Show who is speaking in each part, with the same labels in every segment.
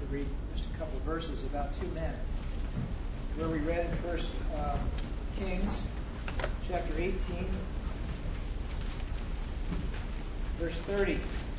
Speaker 1: read just a couple of verses about two men. Where we read in 1 Kings chapter 18, verse 30.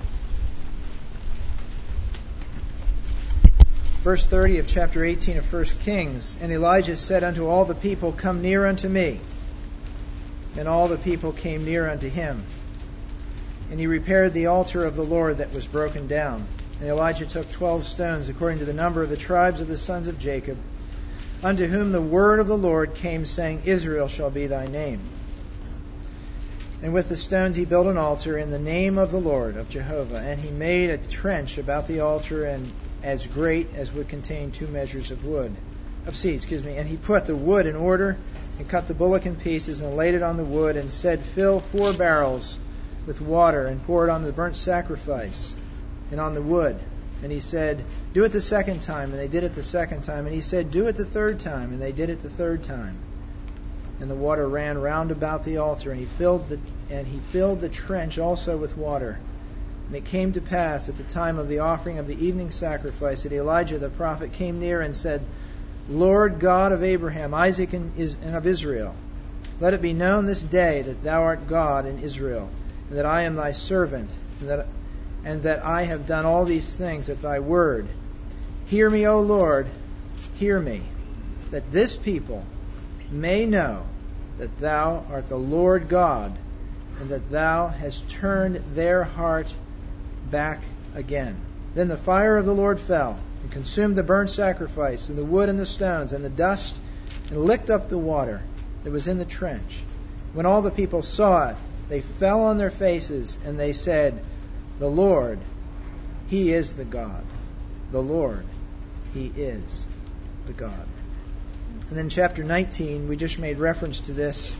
Speaker 1: Verse 30 of chapter 18 of 1 Kings. And Elijah said unto all the people, Come near unto me. And all the people came near unto him. And he repaired the altar of the Lord that was broken down. And Elijah took 12 stones, according to the number of the tribes of the sons of Jacob, unto whom the word of the Lord came, saying, Israel shall be thy name. And with the stones he built an altar in the name of the Lord, of Jehovah. And he made a trench about the altar, and as great as would contain 2 measures of seed. And he put the wood in order, and cut the bullock in pieces, and laid it on the wood, and said, Fill 4 barrels with water, and pour it on the burnt sacrifice, and on the wood. And he said, Do it the second time. And they did it the second time. And he said, Do it the third time. And they did it the third time. And the water ran round about the altar, and he filled the trench also with water. And it came to pass at the time of the offering of the evening sacrifice that Elijah the prophet came near and said, Lord God of Abraham, Isaac, and of Israel, let it be known this day that thou art God in Israel, and that I am thy servant, and that I have done all these things at thy word. Hear me, O Lord, hear me, that this people may know that thou art the Lord God, and that thou hast turned their heart back again. Then the fire of the Lord fell, and consumed the burnt sacrifice, and the wood and the stones, and the dust, and licked up the water that was in the trench. When all the people saw it, they fell on their faces, and they said, The Lord, He is the God. The Lord, He is the God. And then chapter 19, we just made reference to this.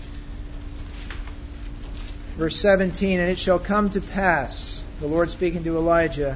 Speaker 1: Verse 17, And it shall come to pass, the Lord speaking to Elijah.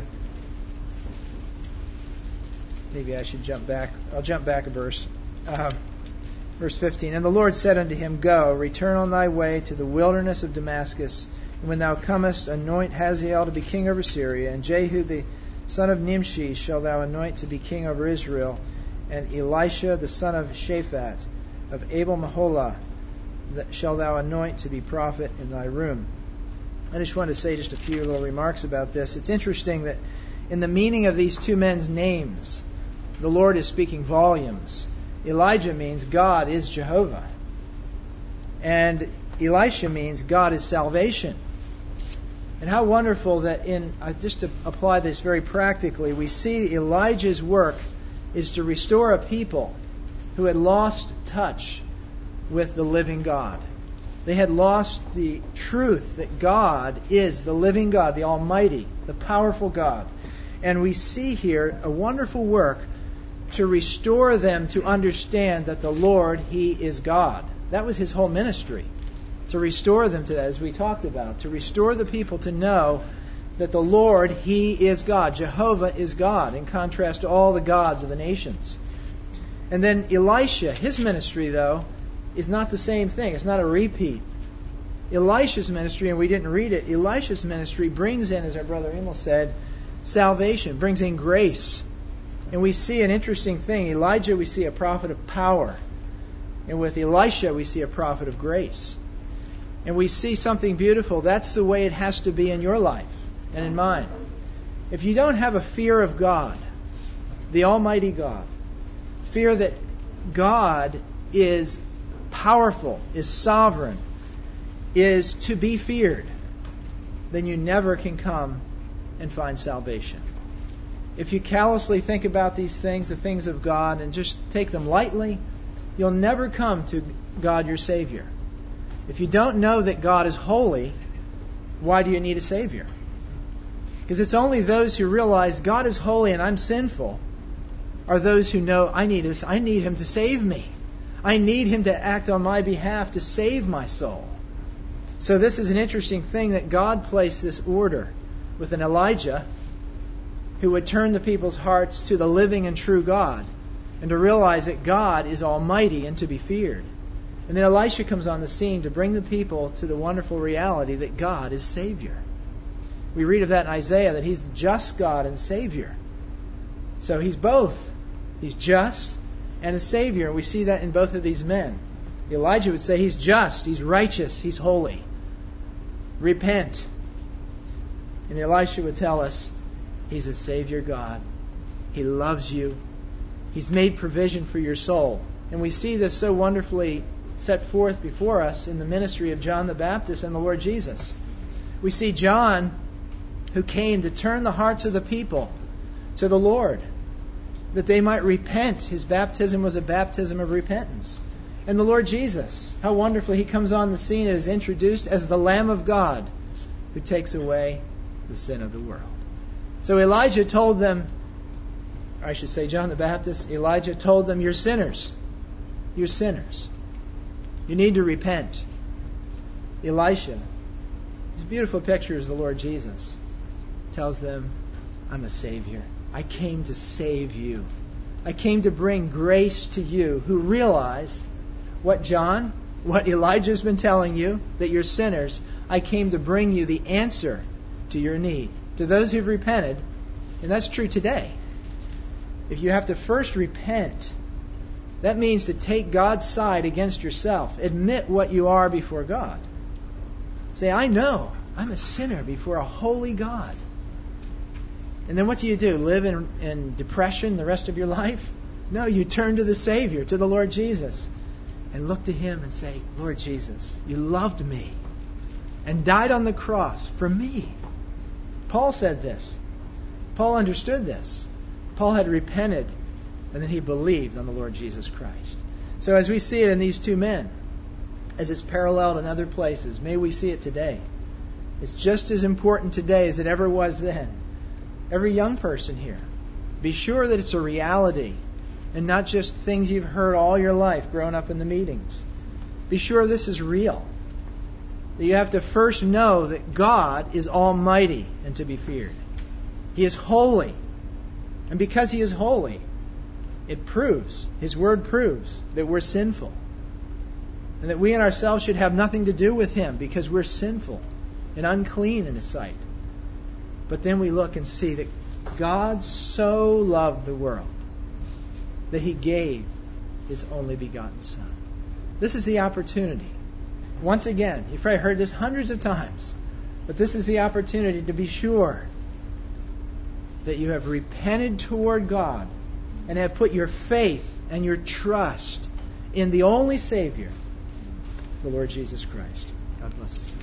Speaker 1: Maybe I should jump back. I'll jump back a verse. Verse 15, And the Lord said unto him, Go, return on thy way to the wilderness of Damascus, and when thou comest, anoint Hazael to be king over Syria, and Jehu the son of Nimshi shall thou anoint to be king over Israel, and Elisha the son of Shaphat of Abel-Meholah shall thou anoint to be prophet in thy room. I just wanted to say just a few little remarks about this. It's interesting that in the meaning of these two men's names, the Lord is speaking volumes. Elijah means God is Jehovah. And Elisha means God is salvation. And how wonderful that just to apply this very practically, we see Elijah's work is to restore a people who had lost touch with the living God. They had lost the truth that God is the living God, the Almighty, the powerful God. And we see here a wonderful work to restore them to understand that the Lord, He is God. That was His whole ministry. To restore them to that, as we talked about. To restore the people to know that the Lord, He is God. Jehovah is God, in contrast to all the gods of the nations. And then Elisha, his ministry, though, is not the same thing. It's not a repeat. Elisha's ministry, and we didn't read it, Elisha's ministry brings in, as our brother Emil said, salvation, brings in grace. And we see an interesting thing. Elijah, we see a prophet of power. And with Elisha, we see a prophet of grace. And we see something beautiful. That's the way it has to be in your life and in mine. If you don't have a fear of God, the Almighty God, fear that God is powerful, is sovereign, is to be feared, then you never can come and find salvation. If you callously think about these things, the things of God, and just take them lightly, you'll never come to God your Savior. If you don't know that God is holy, why do you need a Savior? Because it's only those who realize God is holy and I'm sinful are those who know I need Him to save me. I need Him to act on my behalf to save my soul. So this is an interesting thing that God placed this order with an Elijah who would turn the people's hearts to the living and true God and to realize that God is almighty and to be feared. And then Elisha comes on the scene to bring the people to the wonderful reality that God is Savior. We read of that in Isaiah, that He's the just God and Savior. So he's both. He's just and a Savior. We see that in both of these men. Elijah would say he's just, he's righteous, he's holy. Repent. And Elisha would tell us he's a Savior God. He loves you. He's made provision for your soul. And we see this so wonderfully set forth before us in the ministry of John the Baptist and the Lord Jesus. We see John, who came to turn the hearts of the people to the Lord, that they might repent. His baptism was a baptism of repentance. And the Lord Jesus, how wonderfully He comes on the scene and is introduced as the Lamb of God who takes away the sin of the world. So Elijah told them, or I should say John the Baptist, Elijah told them, you're sinners. You're sinners. You need to repent. Elisha, this beautiful picture is the Lord Jesus, tells them, I'm a Savior. I came to save you. I came to bring grace to you who realize what Elijah's been telling you, that you're sinners. I came to bring you the answer to your need. To those who've repented, and that's true today. If you have to first repent, that means to take God's side against yourself. Admit what you are before God. Say, I know I'm a sinner before a holy God. And then what do? Live in depression the rest of your life? No, you turn to the Savior, to the Lord Jesus, and look to Him and say, Lord Jesus, you loved me and died on the cross for me. Paul said this. Paul understood this. Paul had repented, and then he believed on the Lord Jesus Christ. So as we see it in these two men, as it's paralleled in other places, may we see it today. It's just as important today as it ever was then. Every young person here, be sure that it's a reality and not just things you've heard all your life growing up in the meetings. Be sure this is real. That you have to first know that God is almighty and to be feared. He is holy. And because He is holy, it proves, His Word proves, that we're sinful. And that we in ourselves should have nothing to do with Him because we're sinful and unclean in His sight. But then we look and see that God so loved the world that He gave His only begotten Son. This is the opportunity. Once again, you've probably heard this hundreds of times, but this is the opportunity to be sure that you have repented toward God and have put your faith and your trust in the only Savior, the Lord Jesus Christ. God bless you.